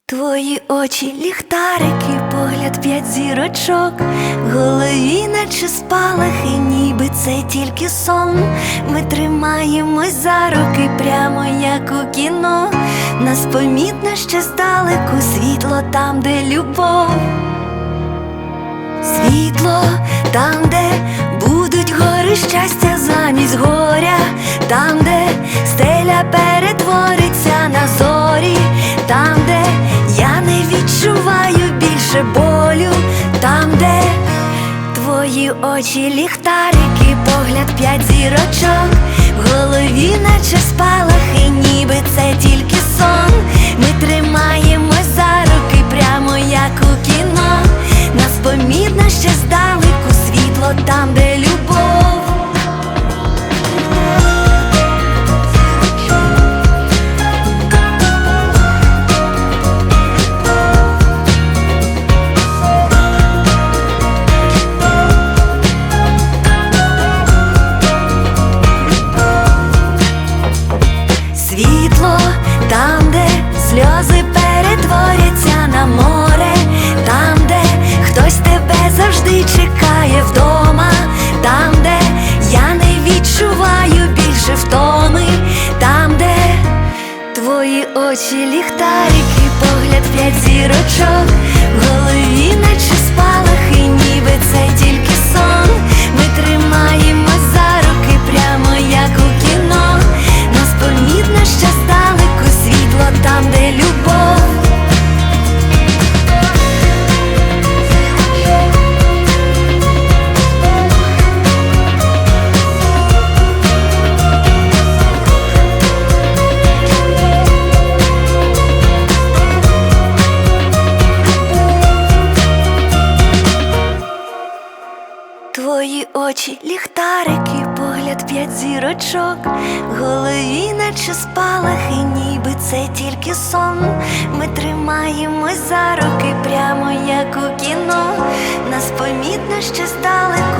Твої очі ліхтарики, погляд 5 зірочок, в голові наче спалахи, ніби це тільки сон. Ми тримаємось за руки, прямо як у кіно. Нас помітно ще здалеку, світло там, де любов. Світло там, де будуть гори щастя замість горя, там, де стеля перетвориться на зорі, там, де я не відчуваю більше болю, там, де твої очі ліхтарики, погляд 5 зірочок, в голові наче спалахи, ніби це тільки сон. Ми тримаємось за руки, прямо як у кіно. Нас помітно ще здалеку, світло там, де любов. Світло там, де сльози перетворяться на море, там, де хтось тебе завжди чекає вдома, там, де я не відчуваю більше втоми, там, де твої очі ліхтарики, погляд 5 зірочок, в голові наче спалахи, ніби це тільки сон. Ми тримаємось за руки, прямо як у кіно. Нас помітно ще здалеку, світло там, де любов. Твої очі ліхтарики, погляд 5 зірочок, в голові наче спалахи, ніби це тільки сон. Ми тримаємось за руки, прямо як у кіно. Нас помітно ще здалеку,